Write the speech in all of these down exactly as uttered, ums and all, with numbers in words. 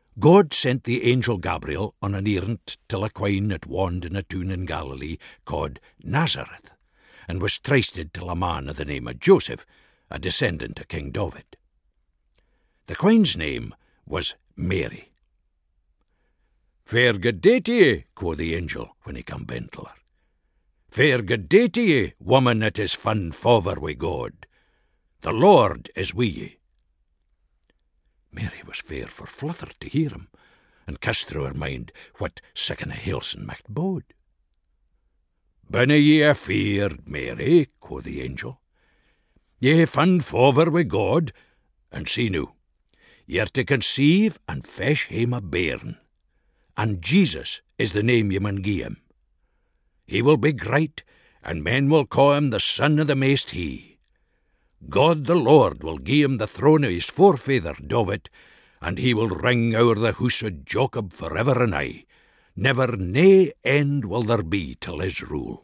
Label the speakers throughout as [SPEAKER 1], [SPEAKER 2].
[SPEAKER 1] God sent the angel Gabriel on an errand till a queen that wand in a town in Galilee called Nazareth, and was trysted till a man of the name of Joseph, a descendant of King David. The queen's name was Mary. "Fair good day to ye," quo' the angel when he come ben till her. "Fair good day to ye, woman that is fun favour wi' God. The Lord is wi' ye." Mary was fair for fluther to hear him, and cast through her mind what siccan a hailson might bode. "Binna ye afeard, Mary," quo' the angel. "Ye fun favour wi' God, and see noo, ye're to conceive and fesh hame a bairn, and Jesus is the name ye mun gie him. He will be great, and men will call him the Son of the Maist High. God the Lord will gie him the throne of his forefather David, and he will ring o'er the house of Jacob for ever and aye. Never nae end will there be till his rule."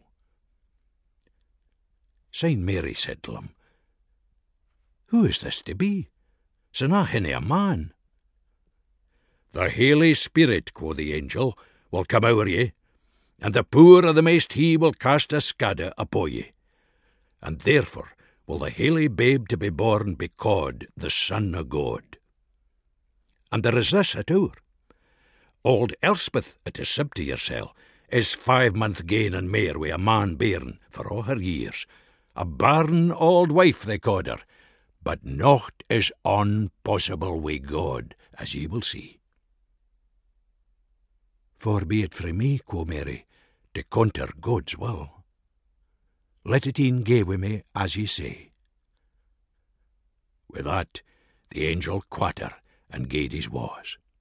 [SPEAKER 1] Saint Mary said to him, "Who is this to be? Sinna hinny a man." "The Holy Spirit," quo' the angel, "will come o'er ye, and the power of the Maist High will cast a scada upo ye, and therefore will the holy babe to be born be called the Son of God. And there is this at our. Old Elspeth, it is sib to yoursel, is five month gane and mair wi' a man bairn for all her years, a barren old wife they called her, but nocht is unpossible wi' God, as ye will see." "Far be it frae me," quo' Mary, "to counter God's will. Let it e'en gae wi' me as ye say." With that, the angel quat her and gaed his wa's.